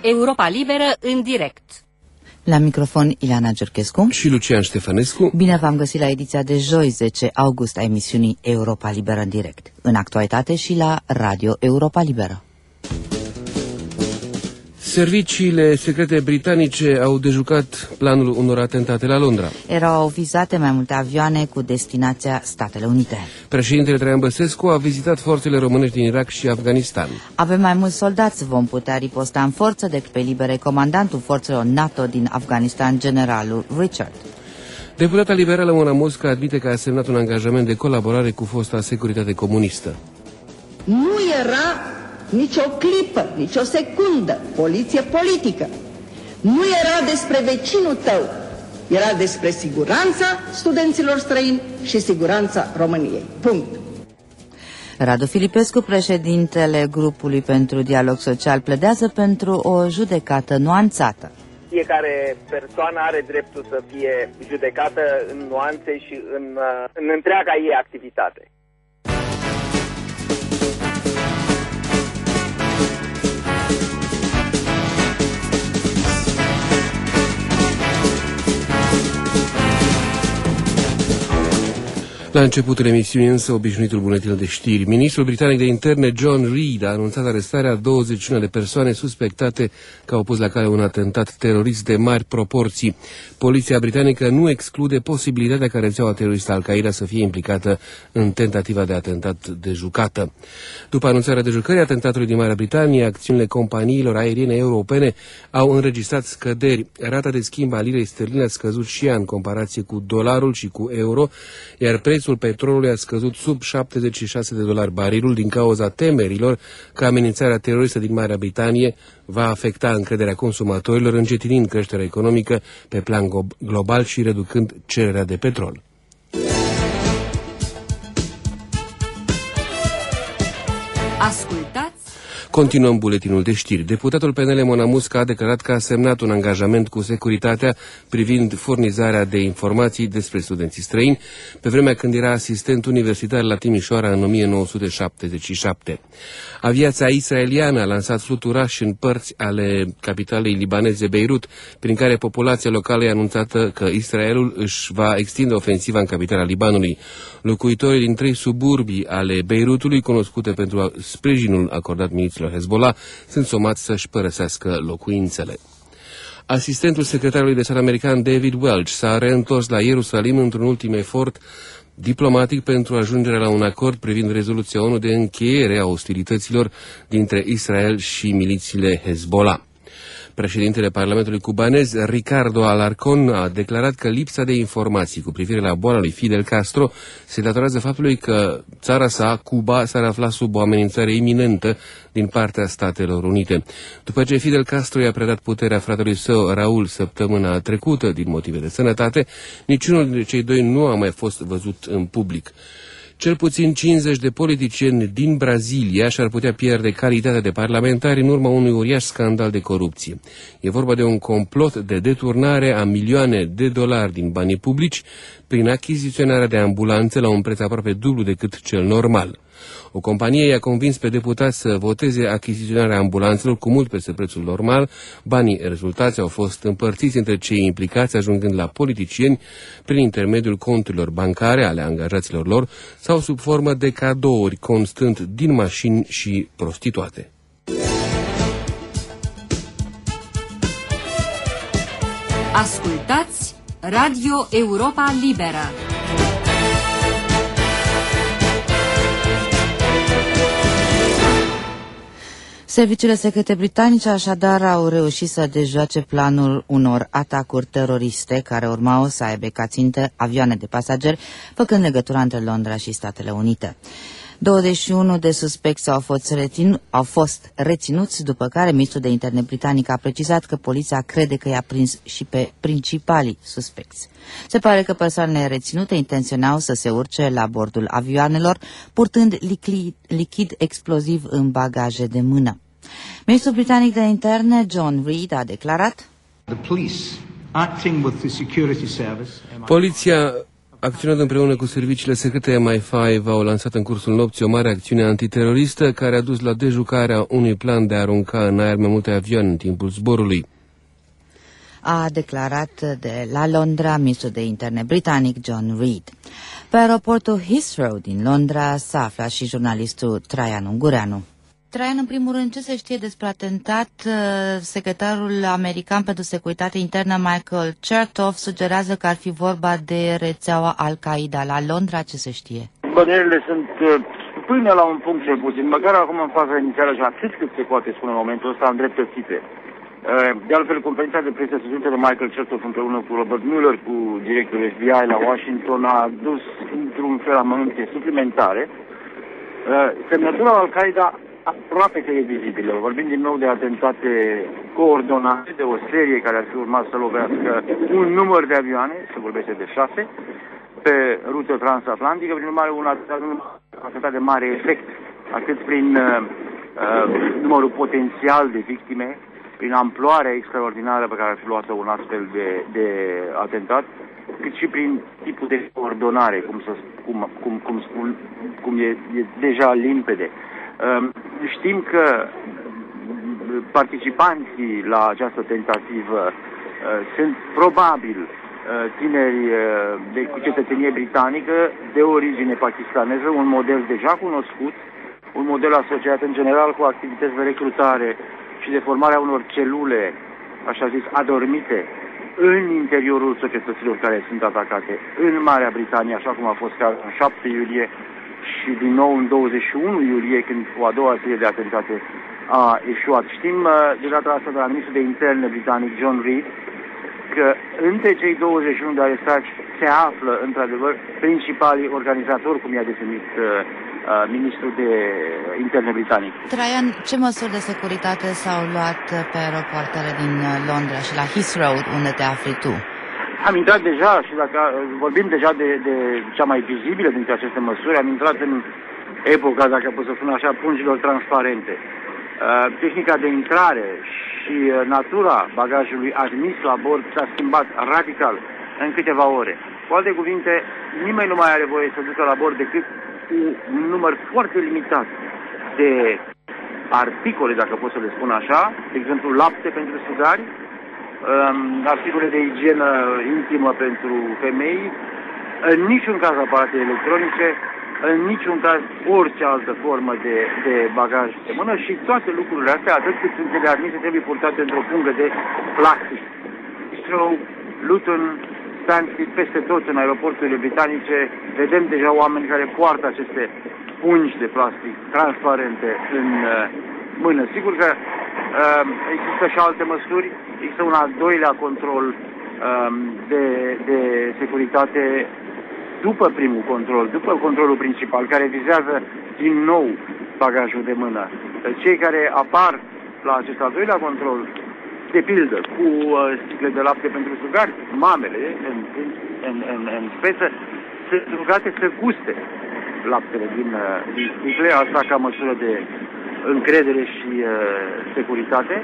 Europa Liberă în direct. La microfon Ileana Giurchescu și Lucian Ștefănescu. Bine v-am găsit la ediția de joi, 10 august, a emisiunii Europa Liberă în direct, în actualitate și la Radio Europa Liberă. Serviciile secrete britanice au dejucat planul unor atentate la Londra. Erau vizate mai multe avioane cu destinația Statele Unite. Președintele Traian Băsescu a vizitat forțele românești din Irak și Afganistan. Avem mai mulți soldați, vom putea riposta în forță decât pe libere comandantul forțelor NATO din Afganistan, generalul Richard. Deputata liberală Mona Mosca admite că a semnat un angajament de colaborare cu fosta securitate comunistă. Nu era nicio clipă, nicio secundă poliție politică. Nu era despre vecinul tău, era despre siguranța studenților străini și siguranța României. Punct. Radu Filipescu, președintele grupului pentru dialog social, pledează pentru o judecată nuanțată. Fiecare persoană are dreptul să fie judecată în nuanțe și în întreaga ei activitate. La începutul emisiunii însă, obișnuitul buletin de știri. Ministrul britanic de interne John Reid a anunțat arestarea a 21 de persoane suspectate că au pus la cale un atentat terorist de mari proporții. Poliția britanică nu exclude posibilitatea ca rețeaua teroristă Al-Qaeda să fie implicată în tentativa de atentat de jucată. După anunțarea de jucării atentatului din Marea Britanie, acțiunile companiilor aeriene europene au înregistrat scăderi. Rata de schimb a lirei sterline a scăzut și ea în comparație cu dolarul și cu euro, iar prețul petrolului a scăzut sub $76 barilul din cauza temerilor că amenințarea teroristă din Marea Britanie va afecta încrederea consumatorilor, încetinind creșterea economică pe plan global și reducând cererea de petrol. Ascultați! Continuăm buletinul de știri. Deputatul PNL Mona Mosca a declarat că a semnat un angajament cu securitatea privind furnizarea de informații despre studenții străini, pe vremea când era asistent universitar la Timișoara în 1977. Aviația israeliană a lansat fluturași în părți ale capitalei libaneze Beirut, prin care populația locală i-a anunțat că Israelul își va extinde ofensiva în capitala Libanului. Locuitorii din 3 suburbii ale Beirutului, cunoscute pentru sprijinul acordat miliților Hezbollah, sunt somați să-și părăsească locuințele. Asistentul secretarului de stat american David Welch s-a reîntors la Ierusalim într-un ultim efort diplomatic pentru ajungerea la un acord privind rezoluția ONU de încheiere a ostilităților dintre Israel și milițiile Hezbollah. Președintele Parlamentului cubanez, Ricardo Alarcón, a declarat că lipsa de informații cu privire la boala lui Fidel Castro se datorează faptului că țara sa, Cuba, s-ar afla sub o amenințare iminentă din partea Statelor Unite. După ce Fidel Castro i-a predat puterea fratelui său, Raul, săptămâna trecută, din motive de sănătate, niciunul dintre cei doi nu a mai fost văzut în public. Cel puțin 50 de politicieni din Brazilia și-ar putea pierde calitatea de parlamentari în urma unui uriaș scandal de corupție. E vorba de un complot de deturnare a milioane de dolari din banii publici prin achiziționarea de ambulanțe la un preț aproape dublu decât cel normal. O companie i-a convins pe deputați să voteze achiziționarea ambulanțelor cu mult peste prețul normal. Banii rezultați au fost împărțiți între cei implicați, ajungând la politicieni prin intermediul conturilor bancare ale angajaților lor sau sub formă de cadouri, constând din mașini și prostituate. Ascultați Radio Europa Liberă. Serviciile secrete britanice așadar au reușit să dejoace planul unor atacuri teroriste care urmau să aibă ca țintă avioane de pasageri, făcând legătura între Londra și Statele Unite. 21 de suspecți au fost reținuți, după care ministrul de interne britanic a precizat că poliția crede că i-a prins și pe principalii suspecți. Se pare că persoanele reținute intenționau să se urce la bordul avioanelor, purtând lichid exploziv în bagaje de mână. Ministrul britanic de interne, John Reid, a declarat: Poliția Acționând împreună cu serviciile secrete, MI5 au lansat în cursul nopții o mare acțiune antiteroristă care a dus la dejucarea unui plan de a arunca în aer mai multe avioane în timpul zborului. A declarat de la Londra ministrul de interne britanic John Reid. Pe aeroportul Heathrow din Londra s-a aflat și jurnalistul Traian Ungureanu. Traian, în primul rând, ce se știe despre atentat? Secretarul american pentru securitate internă Michael Chertoff sugerează că ar fi vorba de rețeaua Al-Qaeda la Londra. Ce se știe? Bănuielile sunt până la un punct cel puțin, măcar acum în faza inițială și atât cât se poate spune în momentul ăsta, îndreptățite. De altfel, conferința de presă susținută de Michael Chertoff împreună cu Robert Mueller, cu directorul FBI la Washington, a adus într-un fel amănunte suplimentare. Semnătura Al-Qaeda aproape că e vizibilă. Vorbim din nou de atentate coordonate, de o serie care ar fi urmat să lovească un număr de avioane, se vorbește de 6, pe rută transatlantică, prin urmare un atentat de mare efect, atât prin numărul potențial de victime, prin amploarea extraordinară pe care ar fi luat-o un astfel de atentat, cât și prin tipul de coordonare, cum e deja limpede. Știm că participanții la această tentativă sunt probabil tineri cu cetățenie britanică de origine pakistaneză, un model deja cunoscut, un model asociat în general cu activități de recrutare și de formarea unor celule, așa zis, adormite în interiorul societăților care sunt atacate în Marea Britanie, așa cum a fost cazul în 7 iulie și din nou în 21 iulie, când o a doua serie de atentate a eșuat. Știm de data asta de la ministrul de interne britanic John Reid că între cei 21 de arestați se află, într-adevăr, principalii organizatori, cum i-a definit ministrul de interne britanic. Traian, ce măsuri de securitate s-au luat pe aeropoartele din Londra și la Heathrow, unde te afli tu? Am intrat deja și dacă vorbim deja de cea mai vizibilă dintre aceste măsuri, am intrat în epoca, dacă pot să spun așa, pungilor transparente. Tehnica de intrare și natura bagajului admis la bord s-a schimbat radical în câteva ore. Cu alte cuvinte, nimeni nu mai are voie să ducă la bord decât un număr foarte limitat de articole, dacă pot să le spun așa, de exemplu lapte pentru sugari, articole de igienă intimă pentru femei, în niciun caz aparate electronice, în niciun caz orice altă formă de bagaj de mână și toate lucrurile astea, atât cât sunt ele admise, trebuie purtate într-o pungă de plastic. Heathrow, Luton, Stansted, peste tot în aeroporturile britanice, vedem deja oameni care poartă aceste pungi de plastic transparente în mână. Sigur că există și alte măsuri, există un al doilea control de securitate după primul control, după controlul principal, care vizează din nou bagajul de mână. Cei care apar la acest al doilea control, de pildă, cu sticle de lapte pentru sugari, mamele în speță, sunt rugate să guste laptele din sticle, asta ca măsură de încredere și securitate.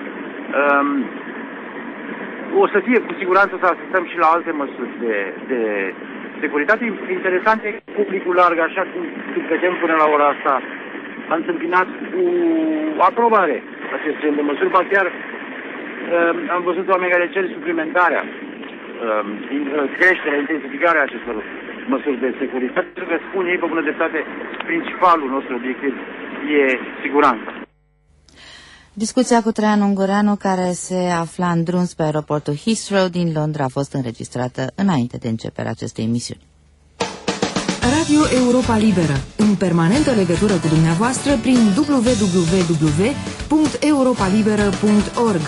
O să fie cu siguranță să asistăm și la alte măsuri de securitate. Interesant e publicul larg, așa cum vedem până la ora asta, a întâmpinat cu aprobare aceste de măsuri, ba chiar am văzut oameni care cer suplimentarea, creșterea, intensificarea acestor măsuri de securitate. Pentru că spun ei, pe bună dreptate, principalul nostru obiectiv e siguranța. Discuția cu Traian Ungureanu, care se afla în drum pe aeroportul Heathrow din Londra, a fost înregistrată înainte de începerea acestei emisiuni. Radio Europa Liberă, în permanentă legătură cu dumneavoastră prin www.europalibera.org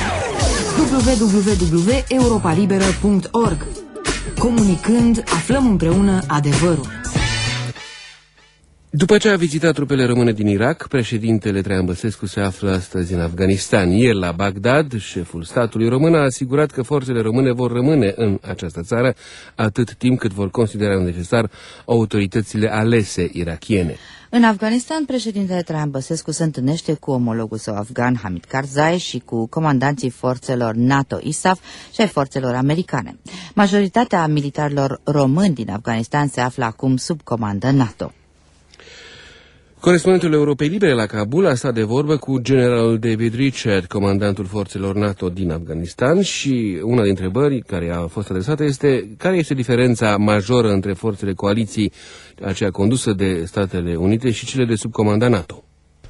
www.europalibera.org. Comunicând, aflăm împreună adevărul. După ce a vizitat trupele române din Irak, președintele Traian Băsescu se află astăzi în Afganistan. Ieri la Bagdad, șeful statului român a asigurat că forțele române vor rămâne în această țară atât timp cât vor considera necesar autoritățile alese irakiene. În Afganistan, președintele Traian Băsescu se întâlnește cu omologul său afgan Hamid Karzai și cu comandanții forțelor NATO ISAF și ai forțelor americane. Majoritatea militarilor români din Afganistan se află acum sub comandă NATO. Corespondentul Europei Libere la Kabul a stat de vorbă cu generalul David Richard, comandantul forțelor NATO din Afganistan, și una dintre întrebări care a fost adresată este care este diferența majoră între forțele coaliției, aceea condusă de Statele Unite, și cele de sub comanda NATO.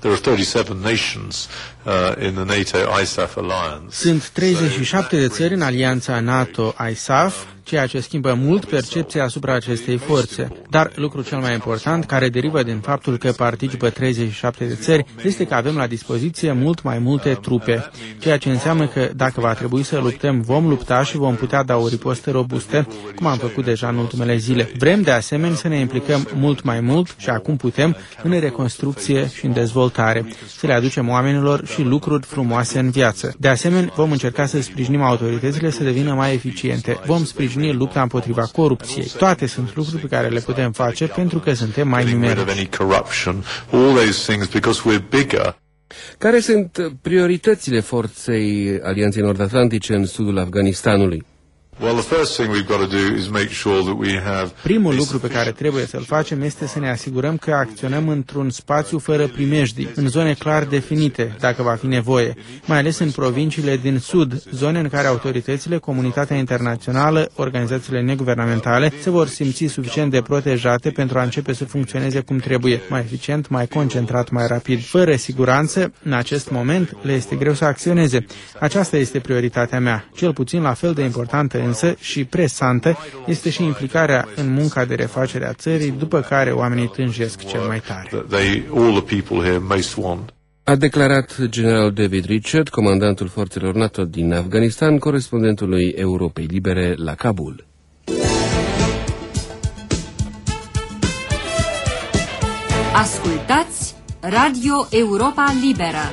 Sunt 37 de țări în alianța NATO-ISAF, ceea ce schimbă mult percepția asupra acestei forțe. Dar lucrul cel mai important, care derivă din faptul că participă 37 de țări, este că avem la dispoziție mult mai multe trupe, ceea ce înseamnă că dacă va trebui să luptăm, vom lupta și vom putea da o ripostă robustă, cum am făcut deja în ultimele zile. Vrem de asemenea să ne implicăm mult mai mult și acum putem în reconstrucție și în dezvoltare, să le aducem oamenilor și lucruri frumoase în viață. De asemenea, vom încerca să sprijinim autoritățile să devină mai eficiente. Vom sprijini lupta împotriva corupției. Toate sunt lucruri pe care le putem face pentru că suntem mai numeroși. Care sunt prioritățile forței Alianței Nord-Atlantice în sudul Afganistanului? Primul lucru pe care trebuie să-l facem este să ne asigurăm că acționăm într-un spațiu fără primejdii, în zone clar definite, dacă va fi nevoie, mai ales în provinciile din sud, zone în care autoritățile, comunitatea internațională, organizațiile neguvernamentale se vor simți suficient de protejate pentru a începe să funcționeze cum trebuie, mai eficient, mai concentrat, mai rapid. Fără siguranță, în acest moment, le este greu să acționeze. Aceasta este prioritatea mea, cel puțin la fel de importantă însă și presantă este și implicarea în munca de refacere a țării, după care oamenii tânjesc cel mai tare. A declarat general David Richard, comandantul forțelor NATO din Afganistan, corespondentului Europei Libere la Kabul. Ascultați Radio Europa Liberă.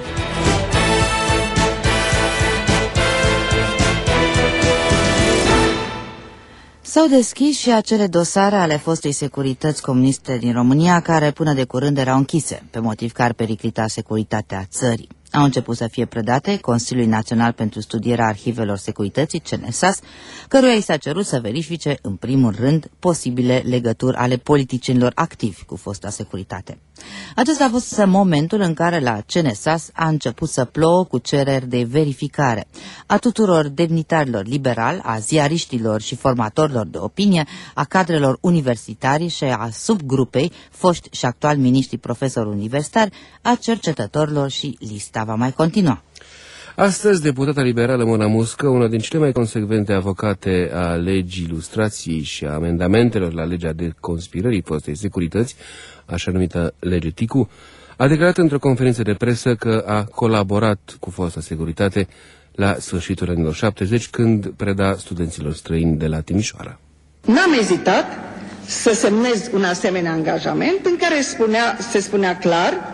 S-au deschis și acele dosare ale fostei securități comuniste din România care până de curând erau închise, pe motiv că ar periclita securitatea țării. Au început să fie predate Consiliului Național pentru Studierea Arhivelor Securității, CNSAS, căruia i s-a cerut să verifice, în primul rând, posibile legături ale politicienilor activi cu fosta securitate. Acesta a fost momentul în care la CNSAS a început să plouă cu cereri de verificare a tuturor demnitarilor liberali, a ziariștilor și formatorilor de opinie, a cadrelor universitari și a subgrupei, foști și actuali miniștri profesori universitari, a cercetătorilor și lista va mai continua. Astăzi, deputata liberală Mona Muscă, una din cele mai consecvente avocate a legii lustrației și a amendamentelor la legea de conspirării fostei securități, așa numită lege Ticu, a declarat într-o conferință de presă că a colaborat cu fosta securitate la sfârșitul anilor 70, când preda studenților străini de la Timișoara. N-am ezitat să semnez un asemenea angajament în care se spunea clar: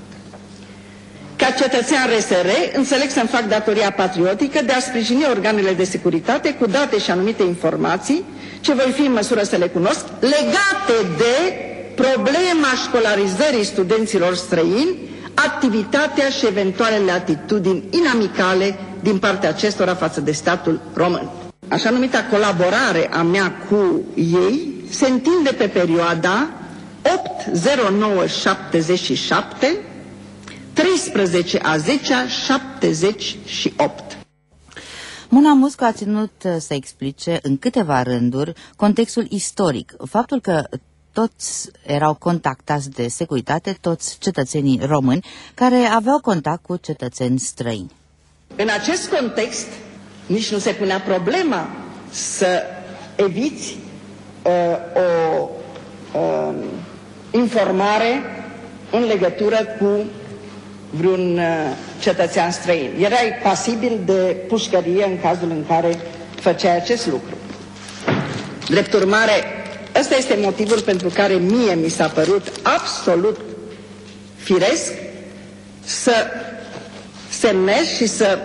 ca cetățean RSR, înțeleg să-mi fac datoria patriotică de a sprijini organele de securitate cu date și anumite informații ce voi fi în măsură să le cunosc, legate de problema școlarizării studenților străini, activitatea și eventualele atitudini inamicale din partea acestora față de statul român. Așa numita colaborare a mea cu ei se întinde pe perioada 8/09/77, 13/10/78. Mona Muscă a ținut să explice în câteva rânduri contextul istoric, faptul că toți erau contactați de securitate, toți cetățenii români care aveau contact cu cetățeni străini. În acest context, nici nu se punea problema să eviți o informare în legătură cu vreun cetățean străin. Erai pasibil de pușcărie în cazul în care făceai acest lucru. Drept urmare, ăsta este motivul pentru care mie mi s-a părut absolut firesc să semnez și să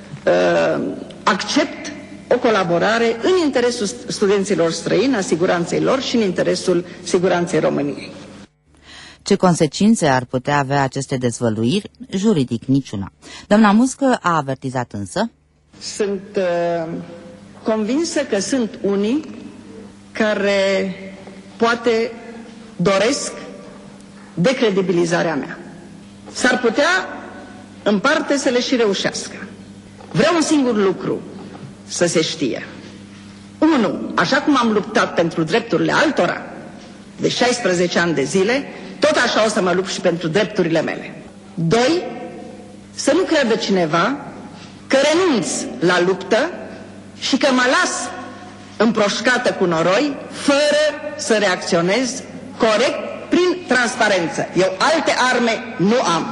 accept o colaborare în interesul studenților străini, a siguranței lor și în interesul siguranței României. Ce consecințe ar putea avea aceste dezvăluiri? Juridic niciuna. Doamna Muscă a avertizat însă. Sunt convinsă că sunt unii care poate doresc decredibilizarea mea. S-ar putea în parte să le și reușească. Vreau un singur lucru să se știe. 1. Așa cum am luptat pentru drepturile altora de 16 ani de zile, tot așa o să mă lupt și pentru drepturile mele. 2. Să nu creadă cineva că renunț la luptă și că mă las împroșcată cu noroi fără să reacționez corect prin transparență. Eu alte arme nu am.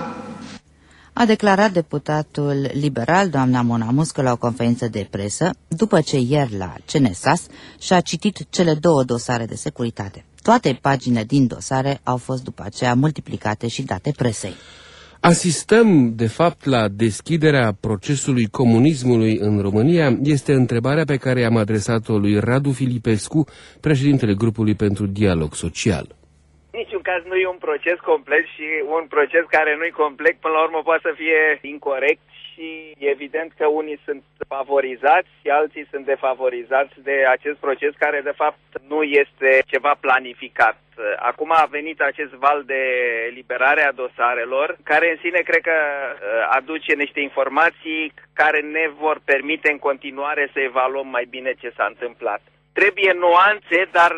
A declarat deputatul liberal, doamna Mona Muscă, la o conferință de presă, după ce ieri la CNSAS și-a citit cele 2 dosare de securitate. Toate paginile din dosare au fost după aceea multiplicate și date presei. Asistăm, de fapt, la deschiderea procesului comunismului în România? Este întrebarea pe care am adresat-o lui Radu Filipescu, președintele grupului pentru dialog social. În niciun caz nu e un proces complet și un proces care nu-i complet, până la urmă poate să fie incorect și e evident că unii sunt favorizați și alții sunt defavorizați de acest proces care de fapt nu este ceva planificat. Acum a venit acest val de eliberare a dosarelor, care în sine cred că aduce niște informații care ne vor permite în continuare să evaluăm mai bine ce s-a întâmplat. Trebuie nuanțe, dar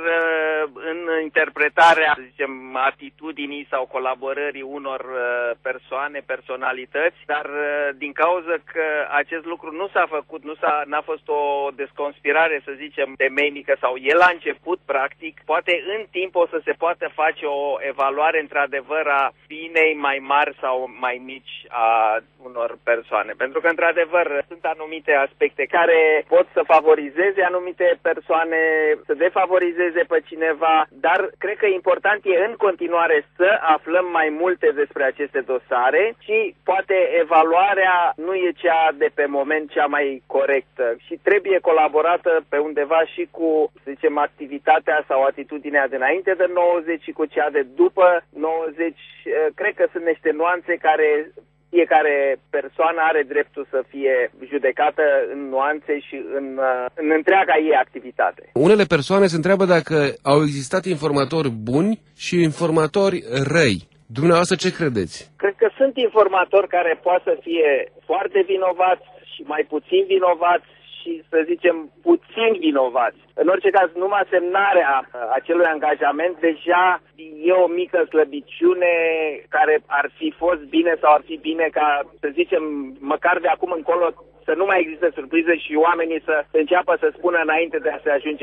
în interpretarea, să zicem, atitudinii sau colaborării unor persoane, personalități, dar din cauza că acest lucru nu s-a făcut, n-a fost o desconspirare, să zicem, temeinică sau el a început, practic, poate în timp o să se poată face o evaluare într-adevăr a binei mai mari sau mai mici a unor persoane. Pentru că, într-adevăr, sunt anumite aspecte care pot să favorizeze anumite persoane, să defavorizeze pe cineva, dar cred că important e în continuare să aflăm mai multe despre aceste dosare și poate evaluarea nu e cea de pe moment cea mai corectă și trebuie colaborată pe undeva și cu, să zicem, activitatea sau atitudinea dinainte de 90 și cu cea de după 90. Cred că sunt niște nuanțe care fiecare persoană are dreptul să fie judecată în nuanțe și în întreaga ei activitate. Unele persoane se întreabă dacă au existat informatori buni și informatori răi. Dumneavoastră ce credeți? Cred că sunt informatori care poate să fie foarte vinovați și mai puțin vinovați și, să zicem, puțin vinovați. În orice caz, numai semnarea acelui angajament deja e o mică slăbiciune care ar fi fost bine sau ar fi bine ca, să zicem, măcar de acum încolo să nu mai există surprize și oamenii să înceapă să spună înainte de a se ajunge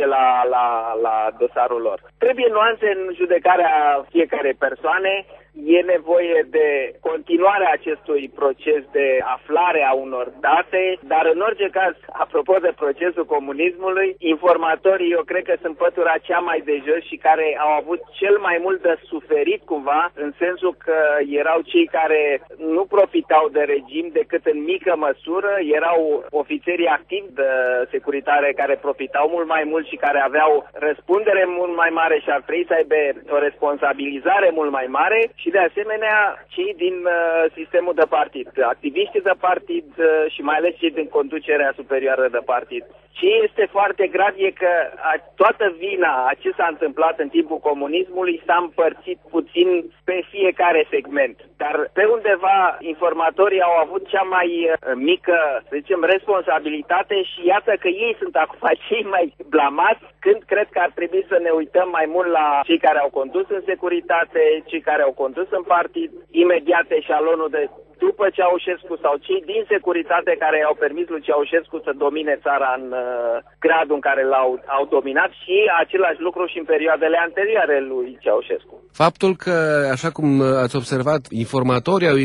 la dosarul lor. Trebuie nuanțe în judecarea fiecare persoane. E nevoie de continuarea acestui proces de aflare a unor date, dar în orice caz, apropo de procesul comunismului, informatorii eu cred că sunt pătura cea mai de jos și care au avut cel mai mult de suferit cumva, în sensul că erau cei care nu profitau de regim decât în mică măsură, erau ofițerii activi de securitate care profitau mult mai mult și care aveau răspundere mult mai mare și ar trebui să aibă o responsabilizare mult mai mare. Și de asemenea cei din sistemul de partid, activiștii de partid și mai ales cei din conducerea superioară de partid. Ce este foarte grav e că toată vina a ce s-a întâmplat în timpul comunismului s-a împărțit puțin pe fiecare segment. Dar pe undeva informatorii au avut cea mai mică, să zicem, responsabilitate și iată că ei sunt acum cei mai blamați, când cred că ar trebui să ne uităm mai mult la cei care au condus în securitate, cei care au condus în partid, imediat eșalonul de după Ceaușescu sau cei din securitate care au permis lui Ceaușescu să domine țara în gradul în care l-au dominat și același lucru și în perioadele anterioare lui Ceaușescu. Faptul că, așa cum ați observat, informatorii au ieșit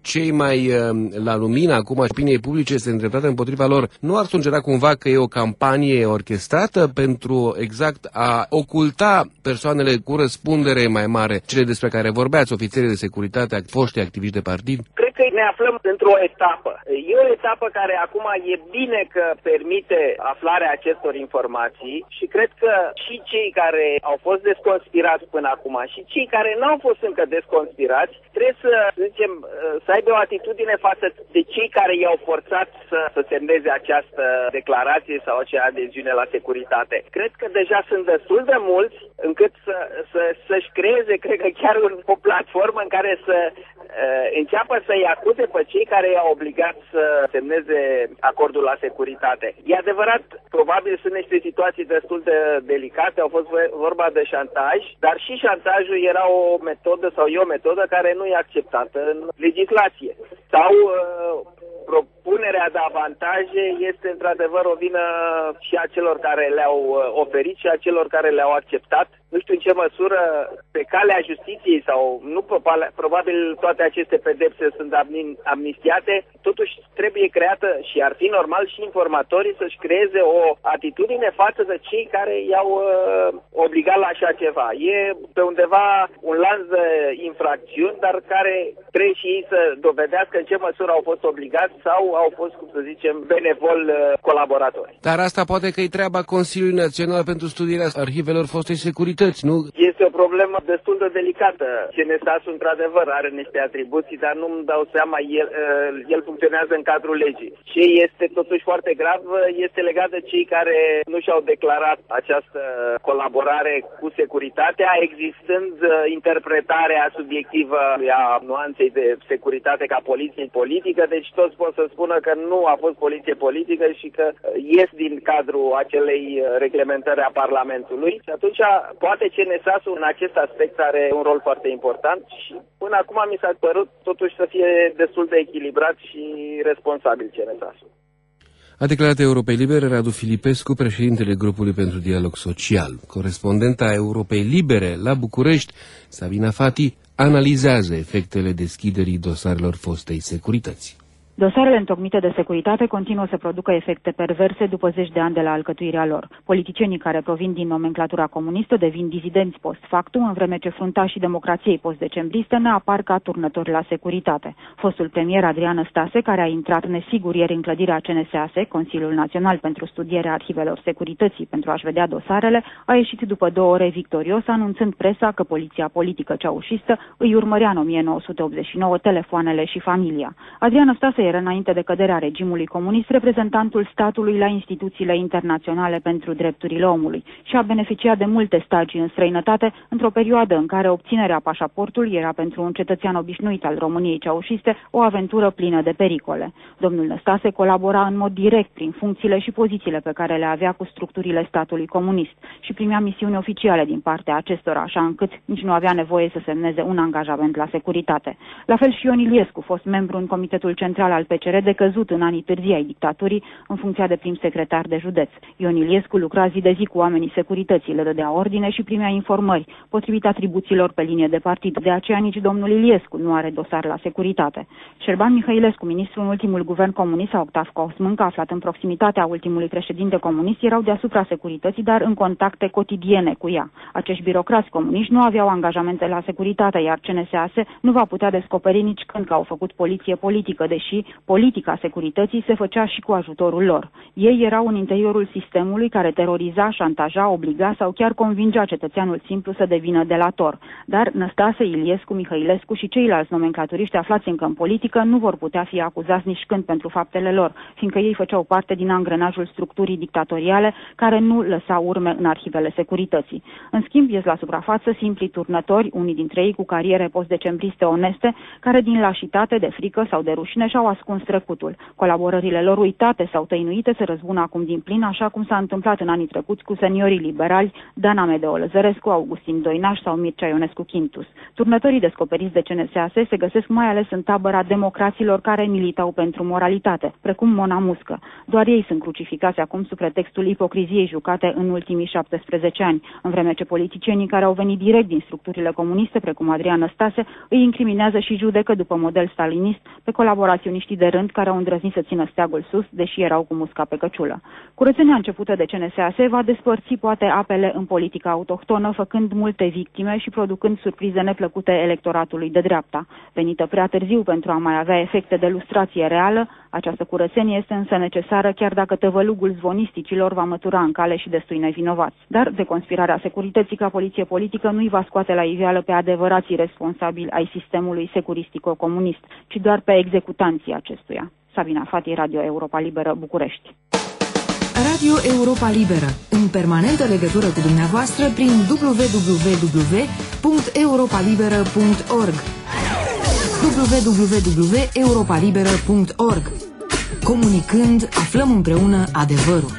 cei mai la lumină acum opiniei publice este îndreptată împotriva lor, nu ar sugera cumva că e o campanie orchestrată pentru exact a oculta persoanele cu răspundere mai mare, cele despre care vorbeați, ofițerii de securitate, foștii activiști de partid? Cred că ne aflăm într-o etapă. E o etapă care acum e bine că permite aflarea acestor informații și cred că și cei care au fost desconspirați până acum și cei care n-au fost încă desconspirați trebuie să zicem, să aibă o atitudine față de cei care i-au forțat să semneze această declarație sau acea adeziune la securitate. Cred că deja sunt destul de mulți încât să-și creeze, cred că chiar o platformă în care să înceapă să-i acute pe cei care i-au obligat să semneze acordul la securitate. E adevărat, probabil sunt niște situații destul de delicate, au fost vorba de șantaj, dar și șantajul era o metodă sau e o metodă care nu e acceptată în legislație. Sau propunerea de avantaje este într-adevăr o vină și a celor care le-au oferit și a celor care le-au acceptat. Nu știu în ce măsură pe calea justiției sau nu probabil toate aceste pedepse sunt amnistiate, totuși trebuie creată și ar fi normal și informatorii să-și creeze o atitudine față de cei care i-au obligat la așa ceva. E pe undeva un lanț de infracțiuni, dar care trebuie și ei să dovedească în ce măsură au fost obligați sau au fost, cum să zicem, benevol colaboratori. Dar asta poate că e treaba Consiliului Național pentru Studierea Arhivelor Fostei Securități, nu? Este o problemă destul de delicată. CNSAS-ul, într-adevăr, are niște atribuții, dar nu-mi dau seama, el funcționează în cadrul legii. Ce este totuși foarte grav este legat de cei care nu și-au declarat această colaborare cu securitatea, existând interpretarea subiectivă a nuanței de securitate ca poliție politică, deci toți pot să spună că nu a fost poliție politică și că ies din cadrul acelei reglementări a Parlamentului. Și atunci, poate CNSAS-ul în acest aspect are un rol foarte important și până acum mi s-a părut totuși să fie destul de echilibrat și responsabil CNSAS-ul. A declarat Europei Libere Radu Filipescu, președintele Grupului pentru Dialog Social. Corespondenta Europei Libere la București, Sabina Fati, analizează efectele deschiderii dosarelor fostei securități. Dosarele întocmite de securitate continuă să producă efecte perverse după zeci de ani de la alcătuirea lor. Politicienii care provin din nomenclatura comunistă devin dizidenți post factum, în vreme ce fruntașii democrației post-decembriste ne apar ca turnători la securitate. Fostul premier Adrian Năstase, care a intrat nesigur ieri în clădirea CNSAS, Consiliul Național pentru Studierea Arhivelor Securității, pentru a-și vedea dosarele, a ieșit după 2 ore victorios, anunțând presa că poliția politică ceaușistă îi urmărea în 1989 telefoanele și familia. Adrian Năstase era înainte de căderea regimului comunist reprezentantul statului la instituțiile internaționale pentru drepturile omului și a beneficiat de multe stagii în străinătate într-o perioadă în care obținerea pașaportului era pentru un cetățean obișnuit al României ceaușiste o aventură plină de pericole. Domnul Năstase colabora în mod direct prin funcțiile și pozițiile pe care le avea cu structurile statului comunist și primea misiuni oficiale din partea acestora, așa încât nici nu avea nevoie să semneze un angajament la securitate. La fel și Ion Iliescu, fost membru în Comitetul Central al PCR, decăzut în anii târzii ai dictaturii în funcția de prim secretar de județ. Ion Iliescu lucra zi de zi cu oamenii securității, le dădea ordine și primea informări, potrivit atribuțiilor pe linie de partid. De aceea nici domnul Iliescu nu are dosar la securitate. Șerban Mihailescu, ministru în ultimul guvern comunist, sau Octav Cosmâncă, aflat în proximitatea ultimului președinte comunist, erau deasupra securității, dar în contacte cotidiene cu ea. Acești birocrați comuniști nu aveau angajamente la securitate, iar CNSAS nu va putea descoperi nici când că au făcut poliție politică, deși politica securității se făcea și cu ajutorul lor. Ei erau în interiorul sistemului care teroriza, șantaja, obliga sau chiar convingea cetățeanul simplu să devină delator. Dar Năstase, Iliescu, Mihailescu și ceilalți nomenclaturiști aflați încă în politică nu vor putea fi acuzați nici când pentru faptele lor, fiindcă ei făceau parte din angrenajul structurii dictatoriale care nu lăsa urme în arhivele securității. În schimb, ies la suprafață simpli turnători, unii dintre ei cu cariere post-decembriste oneste, care din lașitate, de frică sau de rușine și-au ascuns trecutul. Colaborările lor uitate sau tăinuite se răzbună acum din plin, așa cum s-a întâmplat în anii trecuți cu seniorii liberali Dan Amedeo Lăzărescu, Augustin Doinaș sau Mircea Ionescu Quintus. Turnătorii descoperiți de CNSAS se găsesc mai ales în tabăra democraților care militau pentru moralitate, precum Mona Muscă. Doar ei sunt crucificați acum sub pretextul ipocriziei jucate în ultimii 17 ani, în vreme ce politicienii care au venit direct din structurile comuniste, precum Adrian Năstase, îi incriminează și judecă după model stalinist pe colaboraționiștii de rând care au îndrăznit să țină steagul sus, deși erau cu musca pe căciulă. Curățenia începută de CNSAS va despărți poate apele în politica autohtonă, făcând multe victime și producând surprize neplăcute electoratului de dreapta. Venită prea târziu pentru a mai avea efecte de lustrație reală, această curățenie este însă necesară, chiar dacă tăvălugul zvonisticilor va mătura în cale și destui nevinovați. Dar deconspirarea securității ca poliție politică nu îi va scoate la iveală pe adevărații responsabili ai sistemului securistico-comunist, ci doar pe executanții acestuia. Sabina Fati, Radio Europa Liberă, București. Radio Europa Liberă, în permanentă legătură cu dumneavoastră prin www.europalibera.org www.europalibera.org. Comunicând, aflăm împreună adevărul.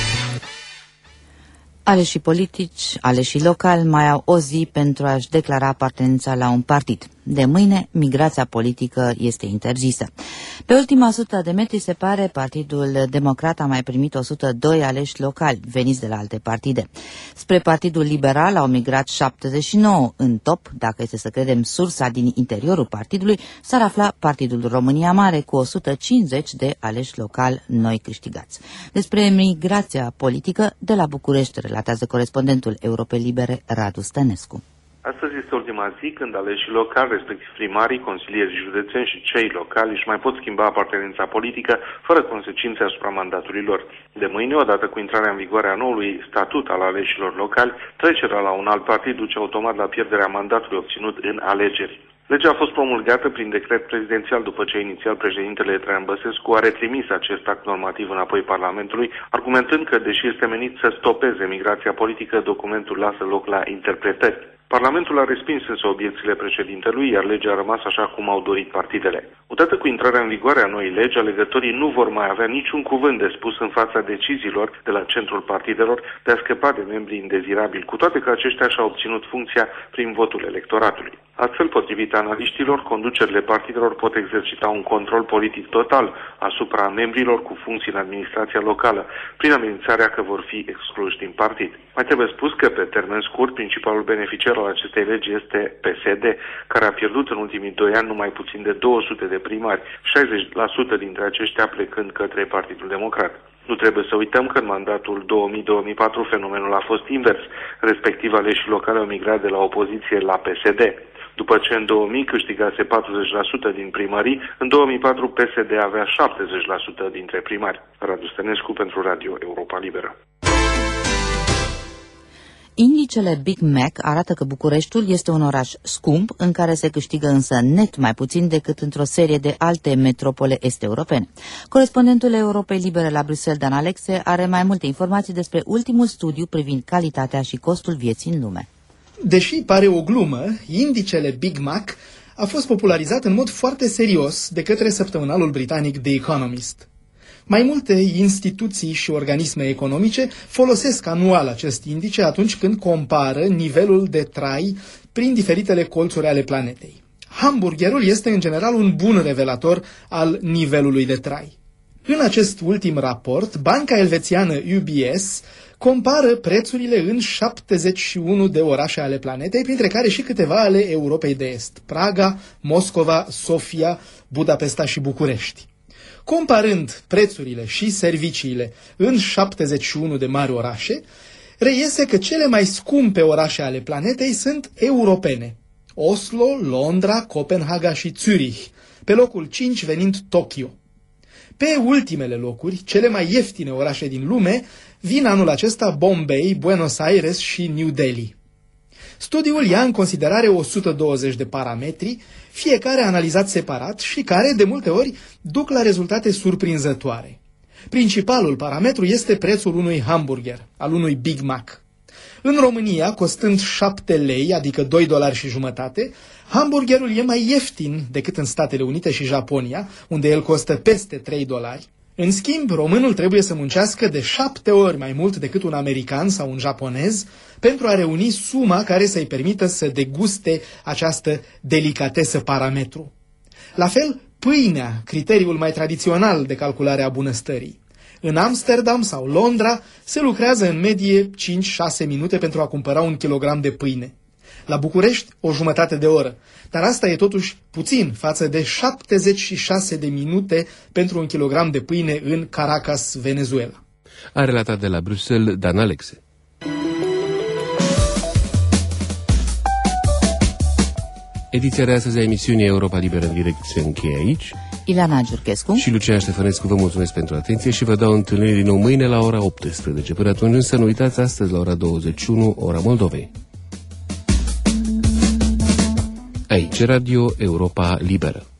Aleșii politici, aleșii locali mai au o zi pentru a-și declara apartenența la un partid. De mâine, migrația politică este interzisă. Pe ultima 100 de metri, se pare, Partidul Democrat a mai primit 102 aleși locali, veniți de la alte partide. Spre Partidul Liberal au migrat 79. În top, dacă este să credem sursa din interiorul partidului, s-ar afla Partidul România Mare cu 150 de aleși locali noi câștigați. Despre migrația politică de la București relatează corespondentul Europei Libere, Radu Stănescu. Astăzi este ultima zi când aleșii locali, respectiv primarii, consilierii județeni și cei locali își mai pot schimba apartenența politică fără consecințe asupra mandatului lor. De mâine, odată cu intrarea în vigoare a noului statut al aleșilor locali, trecerea la un alt partid duce automat la pierderea mandatului obținut în alegeri. Legea a fost promulgată prin decret prezidențial după ce inițial președintele Traian Băsescu a retrimis acest act normativ înapoi Parlamentului, argumentând că, deși este menit să stopeze migrația politică, documentul lasă loc la interpretări. Parlamentul a respins însă obiecțiile președintelui, iar legea a rămas așa cum au dorit partidele. Odată cu intrarea în vigoare a noii legi, alegătorii nu vor mai avea niciun cuvânt de spus în fața deciziilor de la centrul partidelor de a scăpa de membrii indezirabili, cu toate că aceștia și-au obținut funcția prin votul electoratului. Astfel, potrivit analiștilor, conducerile partidelor pot exercita un control politic total asupra membrilor cu funcții în administrația locală, prin amenințarea că vor fi excluși din partid. Mai trebuie spus că, pe termen scurt, principalul beneficiar al acestei legi este PSD, care a pierdut în ultimii 2 ani numai puțin de 200 de primari, 60% dintre aceștia plecând către Partidul Democrat. Nu trebuie să uităm că în mandatul 2000-2004 fenomenul a fost invers, respectiv aleșii locali au migrat de la opoziție la PSD. După ce în 2000 câștigase 40% din primării, în 2004 PSD avea 70% dintre primari. Radu Stănescu pentru Radio Europa Liberă. Indicele Big Mac arată că Bucureștiul este un oraș scump, în care se câștigă însă net mai puțin decât într-o serie de alte metropole est-europene. Corespondentul Europei Libere la Bruxelles, Dan Alexe, are mai multe informații despre ultimul studiu privind calitatea și costul vieții în lume. Deși pare o glumă, indicele Big Mac a fost popularizat în mod foarte serios de către săptămânalul britanic The Economist. Mai multe instituții și organisme economice folosesc anual acest indice atunci când compară nivelul de trai prin diferitele colțuri ale planetei. Hamburgerul este în general un bun revelator al nivelului de trai. În acest ultim raport, banca elvețiană UBS compară prețurile în 71 de orașe ale planetei, printre care și câteva ale Europei de Est: Praga, Moscova, Sofia, Budapesta și București. Comparând prețurile și serviciile în 71 de mari orașe, reiese că cele mai scumpe orașe ale planetei sunt europene: Oslo, Londra, Copenhaga și Zurich, pe locul 5 venind Tokyo. Pe ultimele locuri, cele mai ieftine orașe din lume, vin anul acesta Bombay, Buenos Aires și New Delhi. Studiul ia în considerare 120 de parametri, fiecare analizat separat și care, de multe ori, duc la rezultate surprinzătoare. Principalul parametru este prețul unui hamburger, al unui Big Mac. În România, costând 7 lei, adică 2 dolari și jumătate, hamburgerul e mai ieftin decât în Statele Unite și Japonia, unde el costă peste 3 dolari. În schimb, românul trebuie să muncească de 7 ori mai mult decât un american sau un japonez pentru a reuni suma care să-i permită să deguste această delicatesă parametru. La fel, pâinea, criteriul mai tradițional de calculare a bunăstării. În Amsterdam sau Londra se lucrează în medie 5-6 minute pentru a cumpăra 1 kilogram de pâine. La București, o jumătate de oră, dar asta e totuși puțin față de 76 de minute pentru 1 kilogram de pâine în Caracas, Venezuela. A relatat de la Bruxelles Dan Alexe. Ediția de astăzi a emisiunii Europa Liberă în direct se încheie aici. Ileana Giurchescu și Lucian Ștefănescu vă mulțumesc pentru atenție și vă dau întâlnire din nou mâine la ora 18. Până atunci însă nu uitați, astăzi la ora 21, ora Moldovei. Aici Radio Europa Liberă.